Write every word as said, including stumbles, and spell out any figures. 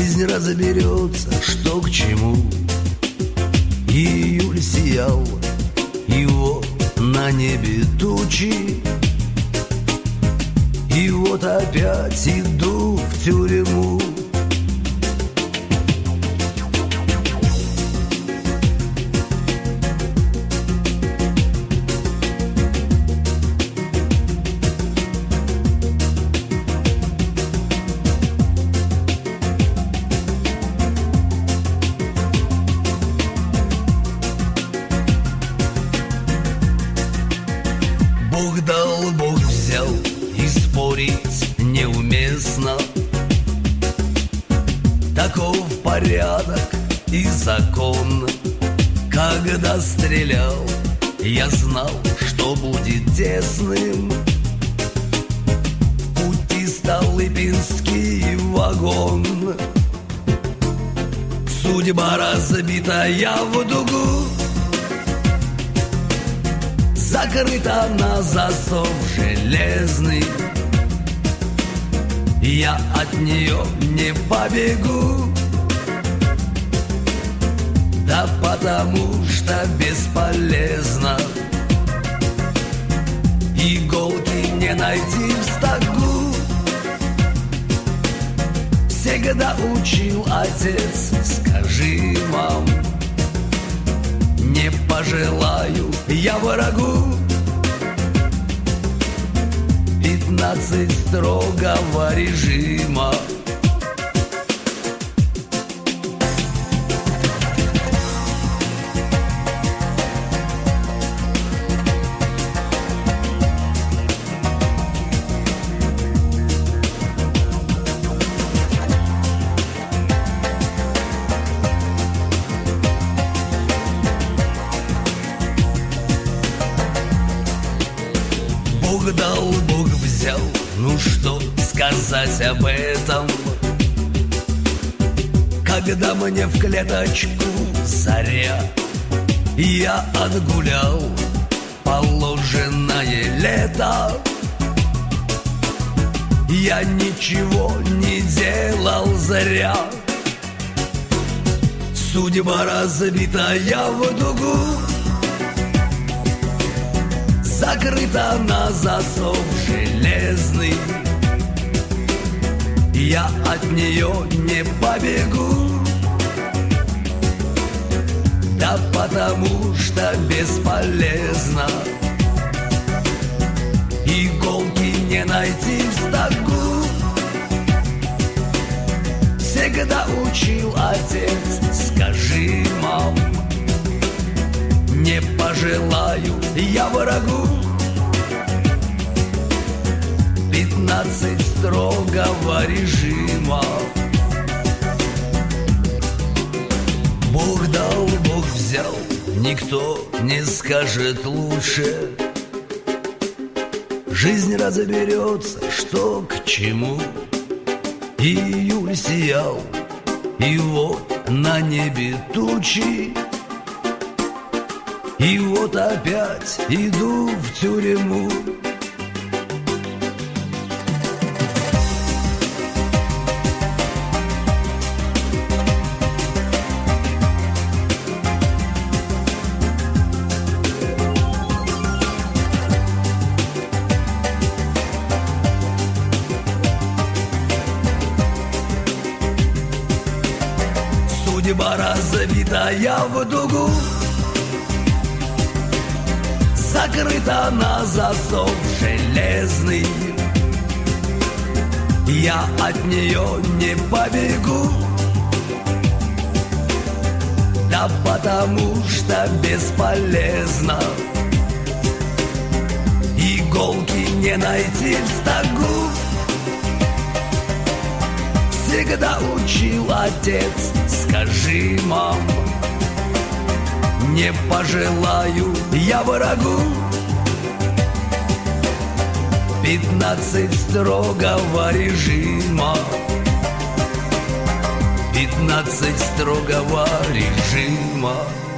Жизнь разберется, что к чему. Июль сиял, и вот на небе тучи. И вот опять иду в тюрьму. Бог дал, Бог взял, и спорить неуместно. Таков порядок и закон. Когда стрелял, я знал, что будет тесным пути Столыпинский вагон. Судьба разбитая в дугу, закрыта на засов железный. Я от нее не побегу, да потому что бесполезно. Иголки не найти в стогу. Всегда учил отец, скажи, мам, не пожелаю я врагу. Пятнадцать строгого режима. Бог дал, Бог взял, ну что сказать об этом? Когда мне в клеточку заря, я отгулял положенное лето. Я ничего не делал зря. Судьба разбитая в дугу, закрыта на засов железный. Я от нее не побегу, да потому что бесполезно. Иголки не найти в стогу. Всегда учил отец, скажи, мам, не пожелаю я врагу. Пятнадцать строгого режима. Бог дал, Бог взял, никто не скажет лучше. Жизнь разберется, что к чему. Июль сиял, и вот на небе тучи. И вот опять иду в тюрьму. Судьба разбитая в дугу, закрыта на засов железный. Я от нее не побегу, да потому что бесполезно. Иголки не найти в стогу. Всегда учил отец, скажи, мам, не пожелаю я врагу. Пятнадцать строгого режима. Пятнадцать строгого режима.